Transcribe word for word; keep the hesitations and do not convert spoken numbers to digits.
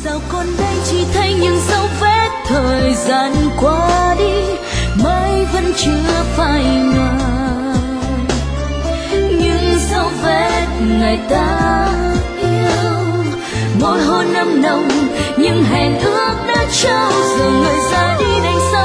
sao còn đây chỉ thấy những dấu vết thời gian qua đi, mãi vẫn chưa phai nhòa những dấu vết ngày ta yêu. Môi hôn năm nồng nhưng hẹn ước đã trao, giờ người ra đi đành sao